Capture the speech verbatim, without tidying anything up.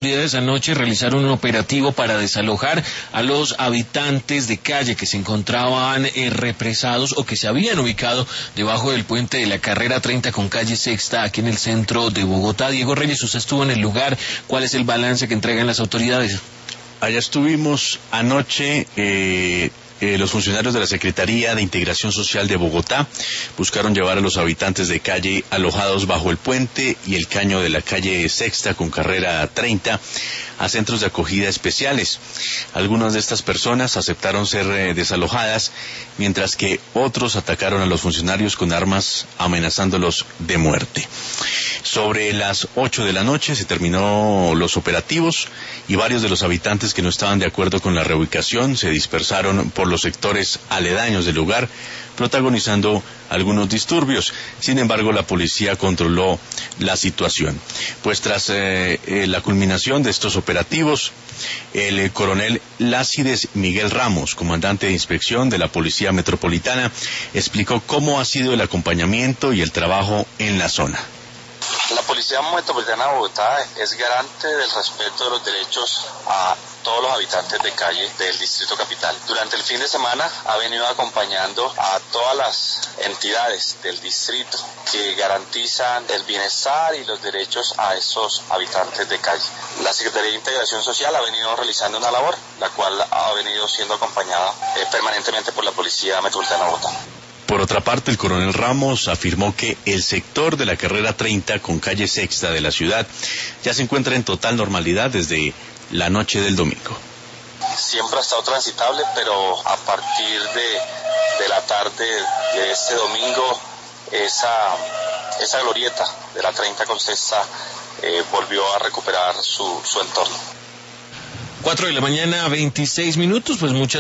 Autoridades anoche realizaron un operativo para desalojar a los habitantes de calle que se encontraban eh, represados o que se habían ubicado debajo del puente de la carrera treinta con calle Sexta aquí en el centro de Bogotá. Diego Reyes, usted estuvo en el lugar. ¿Cuál es el balance que entregan las autoridades? Allá estuvimos anoche. Eh... Eh, los funcionarios de la Secretaría de Integración Social de Bogotá buscaron llevar a los habitantes de calle alojados bajo el puente y el caño de la calle Sexta con carrera treinta a centros de acogida especiales. Algunas de estas personas aceptaron ser eh, desalojadas, mientras que otros atacaron a los funcionarios con armas amenazándolos de muerte. Sobre las ocho de la noche se terminó los operativos y varios de los habitantes que no estaban de acuerdo con la reubicación se dispersaron por los sectores aledaños del lugar, protagonizando algunos disturbios. Sin embargo, la policía controló la situación. Pues tras eh, eh, la culminación de estos operativos, el eh, coronel Lácides Miguel Ramos, comandante de inspección de la Policía Metropolitana, explicó cómo ha sido el acompañamiento y el trabajo en la zona. La Policía Metropolitana de Bogotá es garante del respeto de los derechos a todos los habitantes de calle del Distrito Capital. Durante el fin de semana ha venido acompañando a todas las entidades del distrito que garantizan el bienestar y los derechos a esos habitantes de calle. La Secretaría de Integración Social ha venido realizando una labor, la cual ha venido siendo acompañada eh, permanentemente por la Policía Metropolitana de Bogotá. Por otra parte, el coronel Ramos afirmó que el sector de la carrera treinta con calle Sexta de la ciudad ya se encuentra en total normalidad desde la noche del domingo. Siempre ha estado transitable, pero a partir de, de la tarde de este domingo, esa, esa glorieta de la treinta con Sexta eh, volvió a recuperar su, su entorno. Cuatro de la mañana, veintiséis minutos, pues muchas